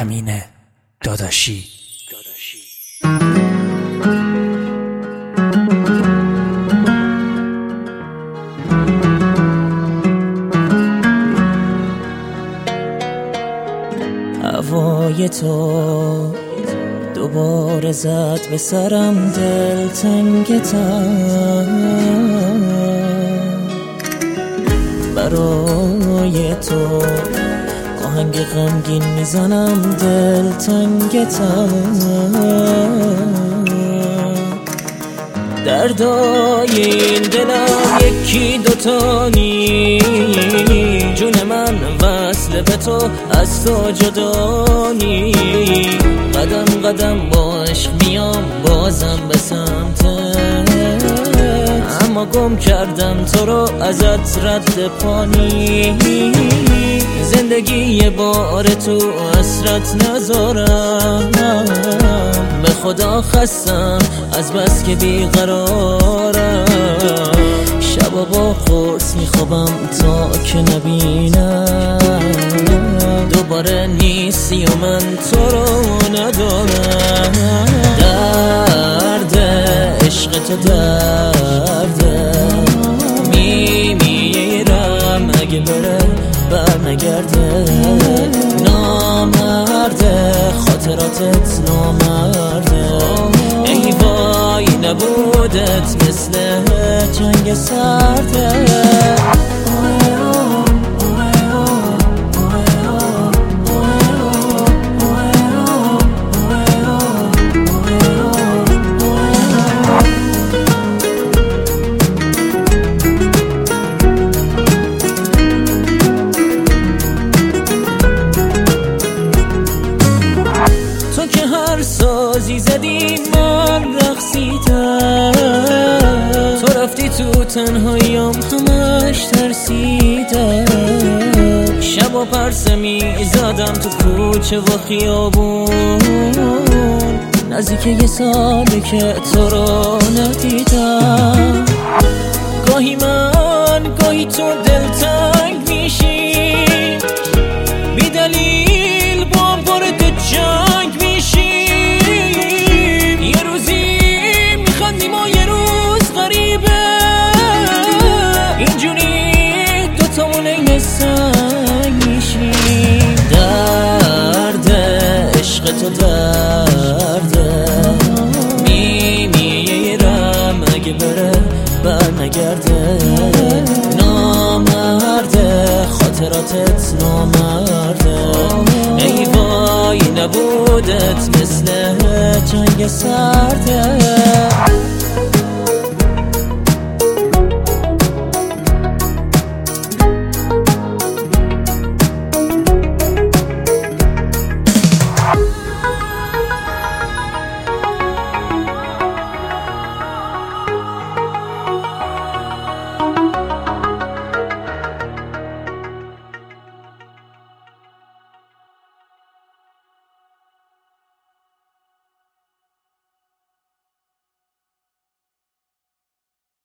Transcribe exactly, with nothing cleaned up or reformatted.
امین داداشی. هوای تو دوباره زد به سرم، دلتنگتم برای تو آهنگ غمگین میزنم، دلتنگتم دردای این دلم یکی دوتا نی، جون من وصل به تو از تو جدا نی، قدم قدم با عشق میام بازم به سمتت، اما گم کردم تو رو ازت رد پانی، زندگی یه بار تو حسرت نذارم، به خدا خستم از بس که بیقرارم، شبا با قرص میخوابم تا که نبینم دوباره نیستی و من تو رو ندارم، درد عشق تو درده میمیرم اگه بره بر نگرده، نامرده خاطراتت نامرده، ای وای نبودت مثل جنگ سرده. سازی زدی من رقصیدم، تو رفتی تو تنهاییم همش ترسیدم، شبا پرسه می زدم تو کوچه و خیابون، نزدیک یه ساله که تو رو ندیدم، گاهی من گاهی تو دلتنگ میشی، بی دلیل با وارد جنگ میشی، تو درده میمیرم اگه بره بر نگرده، نامرده خاطراتت نامرده، ای وای نبودت مثل جنگ سرده.